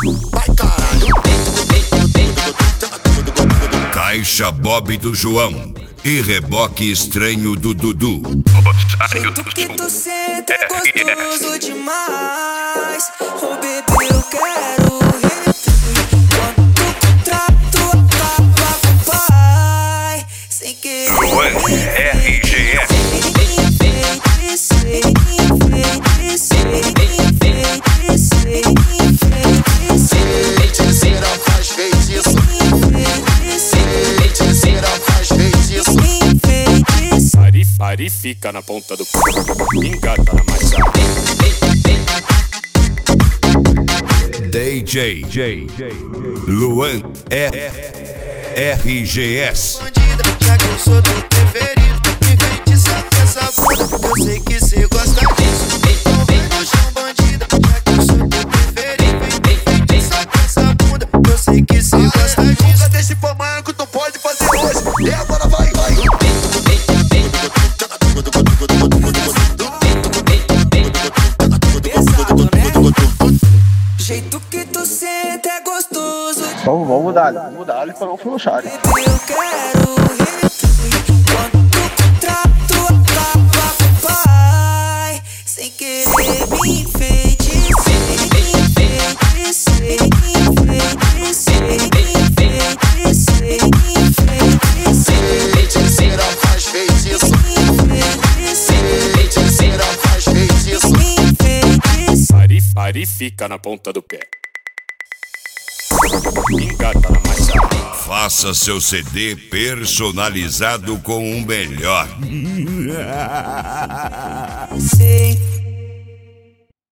Vai caralho. Caixa Bob do João e reboque estranho do Dudu. Jeito que tu sente é gostoso demais. Oh bebê, eu quero repetir. Quando tu contrato acaba com o pai, sem querer. Luan RGS. Feiticeira faz feitiço. Feiticeira faz feitiço. Ari fica na ponta do pé, engata na maçã. DJ Luan RGS. Bandida, já que eu sou teu preferido, me feitiça com essa bunda, eu sei que cê gosta disso. Então vem no chão, bandida, já que eu sou teu preferido, me feitiça com essa bunda, eu sei que cê gosta disso. Desse pamanco tu pode fazer hoje, e agora vai, vai. Pesado, né? Jeito que tu sente é gostoso. Vamos mudar ele pra não frouxar. Bebê, eu quero repetir. Quando tu contrato acaba com o pai, sem querer me enfeitiçar. Feiticeira faz feitiço. Feiticeira faz feitiço. Ari fica na ponta do pé, engata na maçã. Faça seu CD personalizado com o melhor. Sei.